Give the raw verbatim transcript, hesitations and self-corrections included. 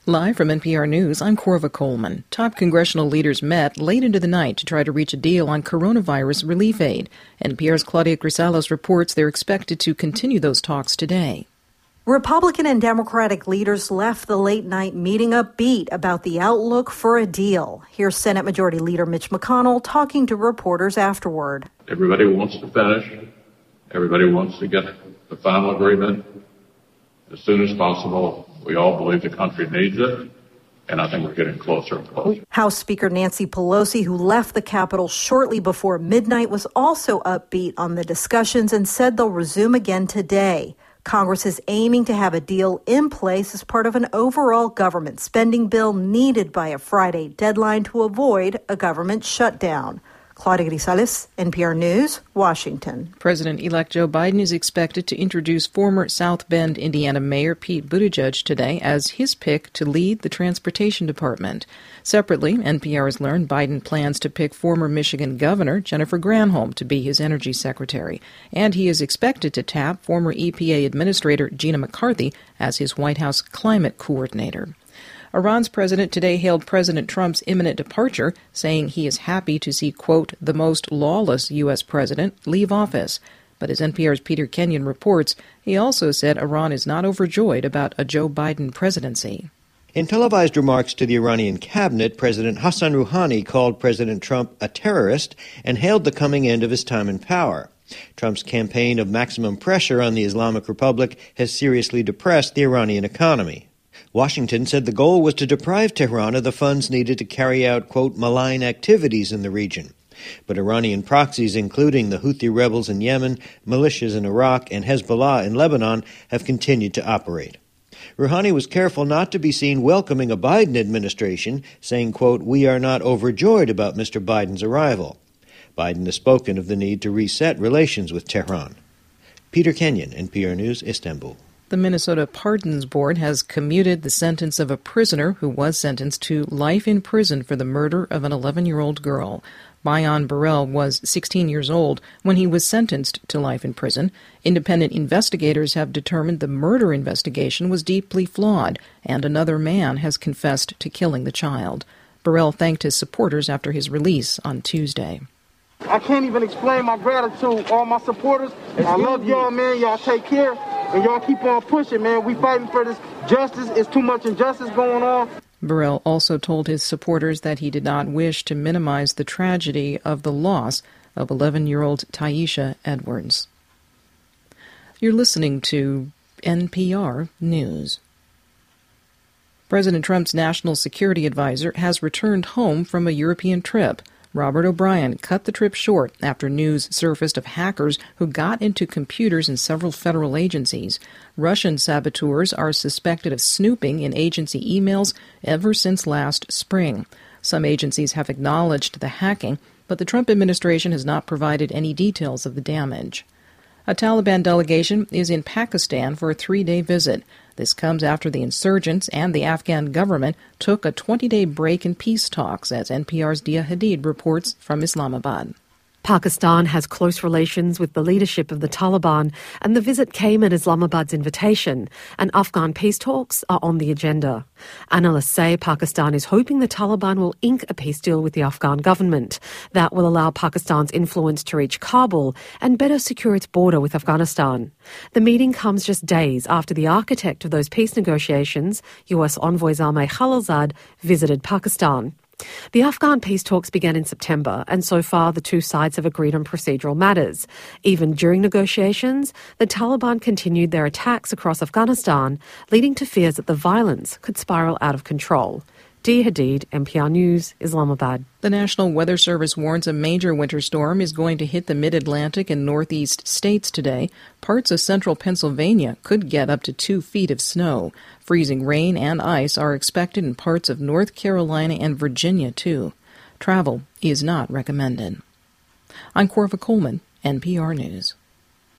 Live from N P R News, I'm Corva Coleman. Top congressional leaders met late into the night to try to reach a deal on coronavirus relief aid. N P R's Claudia Grisalos reports they're expected to continue those talks today. Republican and Democratic leaders left the late-night meeting upbeat about the outlook for a deal. Here's Senate Majority Leader Mitch McConnell talking to reporters afterward. Everybody wants to finish. Everybody wants to get the final agreement as soon as possible. We all believe the country needs it, and I think we're getting closer and closer. House Speaker Nancy Pelosi, who left the Capitol shortly before midnight, was also upbeat on the discussions and said they'll resume again today. Congress is aiming to have a deal in place as part of an overall government spending bill needed by a Friday deadline to avoid a government shutdown. Claudia Grisalos, N P R News, Washington. President-elect Joe Biden is expected to introduce former South Bend, Indiana Mayor Pete Buttigieg today as his pick to lead the Transportation Department. Separately, N P R has learned Biden plans to pick former Michigan Governor Jennifer Granholm to be his energy secretary, and he is expected to tap former E P A Administrator Gina McCarthy as his White House climate coordinator. Iran's president today hailed President Trump's imminent departure, saying he is happy to see, quote, the most lawless U S president leave office. But as N P R's Peter Kenyon reports, he also said Iran is not overjoyed about a Joe Biden presidency. In televised remarks to the Iranian cabinet, President Hassan Rouhani called President Trump a terrorist and hailed the coming end of his time in power. Trump's campaign of maximum pressure on the Islamic Republic has seriously depressed the Iranian economy. Washington said the goal was to deprive Tehran of the funds needed to carry out, quote, malign activities in the region. But Iranian proxies, including the Houthi rebels in Yemen, militias in Iraq, and Hezbollah in Lebanon, have continued to operate. Rouhani was careful not to be seen welcoming a Biden administration, saying, quote, we are not overjoyed about Mister Biden's arrival. Biden has spoken of the need to reset relations with Tehran. Peter Kenyon, N P R News, Istanbul. The Minnesota Pardons Board has commuted the sentence of a prisoner who was sentenced to life in prison for the murder of an eleven-year-old girl. Bayan Burrell was sixteen years old when he was sentenced to life in prison. Independent investigators have determined the murder investigation was deeply flawed, and another man has confessed to killing the child. Burrell thanked his supporters after his release on Tuesday. I can't even explain my gratitude, all my supporters. I love y'all, man. Y'all take care, and y'all keep on pushing, man. We fighting for this justice. It's too much injustice going on. Burrell also told his supporters that he did not wish to minimize the tragedy of the loss of eleven-year-old Taisha Edwards. You're listening to N P R News. President Trump's national security advisor has returned home from a European trip. Robert O'Brien cut the trip short after news surfaced of hackers who got into computers in several federal agencies. Russian saboteurs are suspected of snooping in agency emails ever since last spring. Some agencies have acknowledged the hacking, but the Trump administration has not provided any details of the damage. A Taliban delegation is in Pakistan for a three-day visit. This comes after the insurgents and the Afghan government took a twenty-day break in peace talks, as N P R's Dia Hadid reports from Islamabad. Pakistan has close relations with the leadership of the Taliban, and the visit came at Islamabad's invitation, and Afghan peace talks are on the agenda. Analysts say Pakistan is hoping the Taliban will ink a peace deal with the Afghan government. That will allow Pakistan's influence to reach Kabul and better secure its border with Afghanistan. The meeting comes just days after the architect of those peace negotiations, U S Envoy Zalmay Khalilzad, visited Pakistan. The Afghan peace talks began in September, and so far the two sides have agreed on procedural matters. Even during negotiations, the Taliban continued their attacks across Afghanistan, leading to fears that the violence could spiral out of control. Dia Hadid, N P R News, Islamabad. The National Weather Service warns a major winter storm is going to hit the mid-Atlantic and northeast states today. Parts of central Pennsylvania could get up to two feet of snow. Freezing rain and ice are expected in parts of North Carolina and Virginia, too. Travel is not recommended. I'm Corva Coleman, N P R News.